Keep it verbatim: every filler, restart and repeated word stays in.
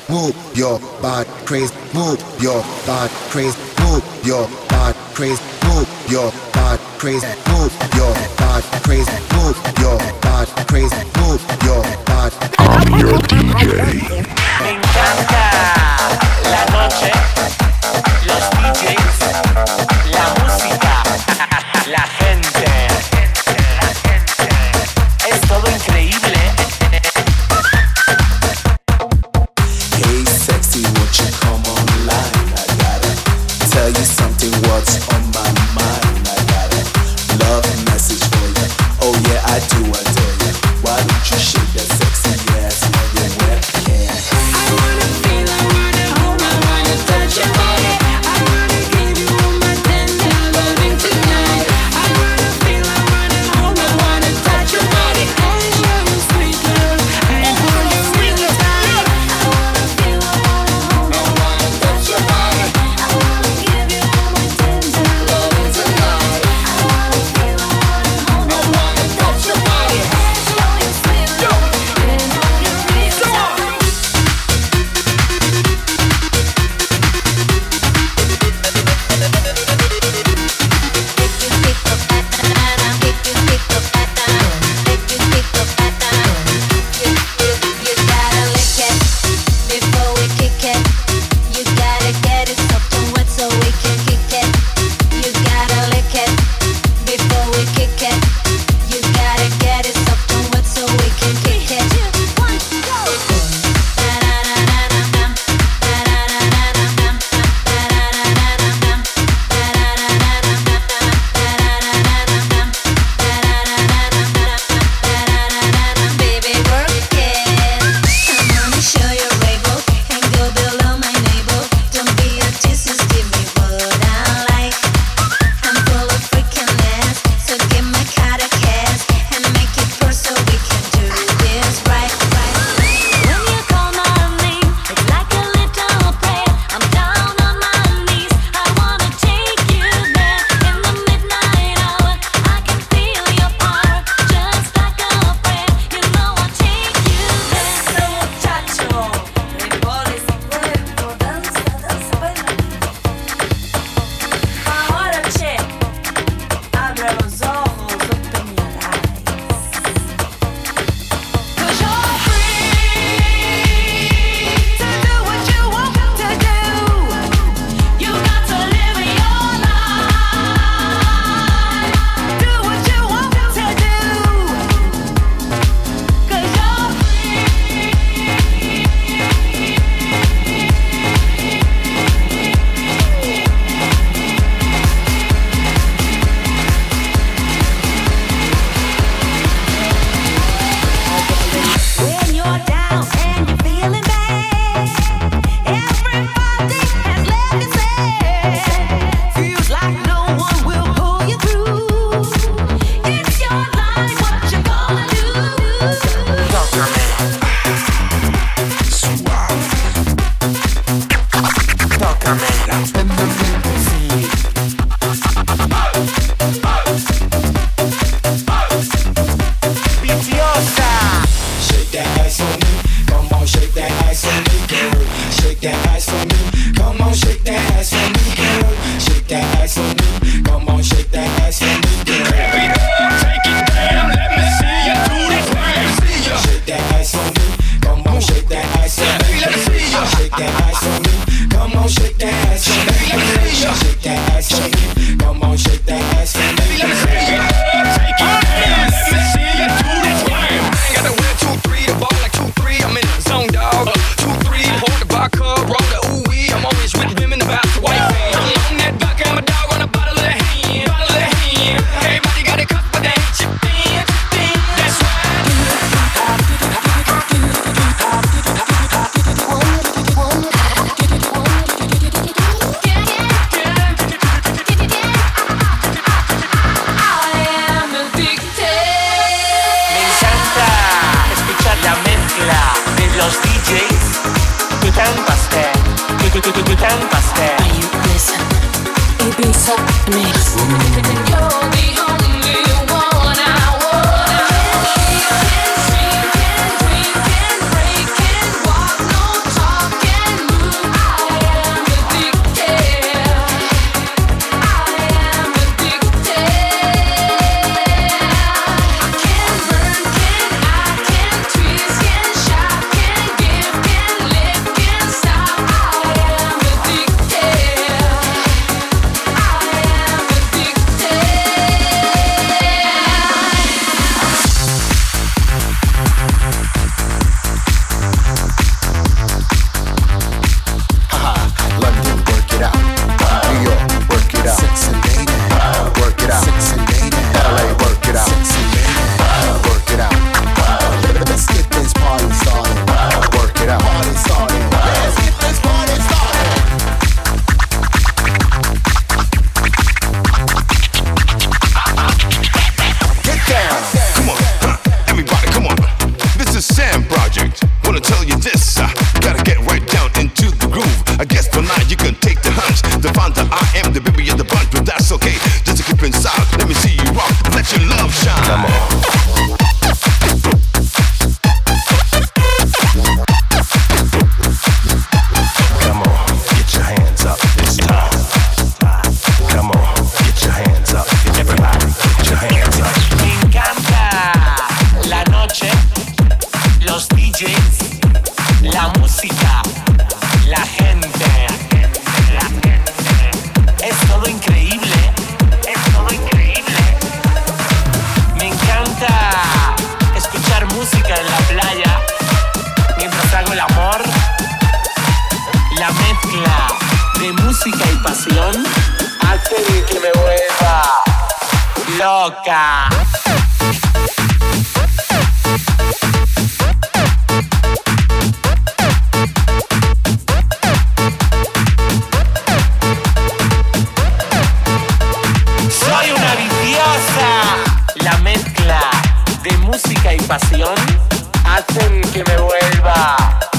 move your body crazy, move your body crazy, move your body crazy, move your body crazy, move your body crazy, move your body crazy, move your body. I'm your D J. Me encanta la noche, los D Js, la música, la gente. Es todo increíble. Hey sexy, won't you come online? I gotta tell you something, what's on my mind. I got a love message for you. Oh yeah, I do, I tell you. Why don't you shake that sexy ass on your webcam? I wanna feel, I wanna hold, I wanna touch your body. I wanna give you all my tender loving tonight. I wanna feel, I wanna hold, I wanna touch your body. And show you sweet love, and hold you real tight. I wanna feel, I wanna hold, I wanna touch your body. I wanna give you all my tender loving tonight. I wanna feel, I wanna hold, I wanna touch your body. And show you sweet love, and hold you real tight. Baby, work it. Come on and show your able and go below my navel. Don't be a teaser, give me what I like. I'm full of freakiness, so give my card a kiss and make it first so we can do this right, right. When you call my name, it's like a little prayer. I'm down on my knees. I wanna take you there in the midnight hour. I can feel your power, just like a prayer. You know I'll take you there. Ese muchacho, rebole ese cuerpo, danza, danza, baila. Ahora che, abre los ojos, open your eyes. 'Cause you're free to do what you want to do. You got to live your life. Do what you want to do. 'Cause you're free. When you're down and you're feeling bad, everybody has left you sad. Feels like no one will pull you through. It's your life, what you gonna do? Doctor Man, Doctor Man. Viciosa. Shake that ass on me, come on, shake that ass on me, girl. Shake that ass on me, come on, shake that ass on me, girl. Shake that ass on me, come on, shake that ass on me, girl. Take it down, let me see you do the thing. Shake that ass on me, come on, shake that ass on me. Shake that ass on me, come on, shake that ass on me. Shake that ass on me, come on, shake that ass on me. Take it down, let me see you do the thing. Got the one, two, three, the ball like two, three. I'm in the zone, dog. Two, three, hold the vodka, roll the ooh wee. I'm always with women about the white man. I'm on that vodka, I'm a dog on a bottle of hand, bottle of hand. Everybody got a cup, but they ain't chipped in, chipped in. That's right. Me encanta escuchar la mezcla de los D Js. Tutan Pastel, Tutan Pastel. Are you listen? Ibiza mix. You're the only one I wanna. Can drink, can break, can walk, no talking. Js, la música, la gente, la gente. Es todo increíble, es todo increíble. Me encanta escuchar música en la playa mientras hago el amor. La mezcla de música y pasión hace que me vuelva loca. Soy una viciosa. La mezcla de música y pasión hacen que me vuelva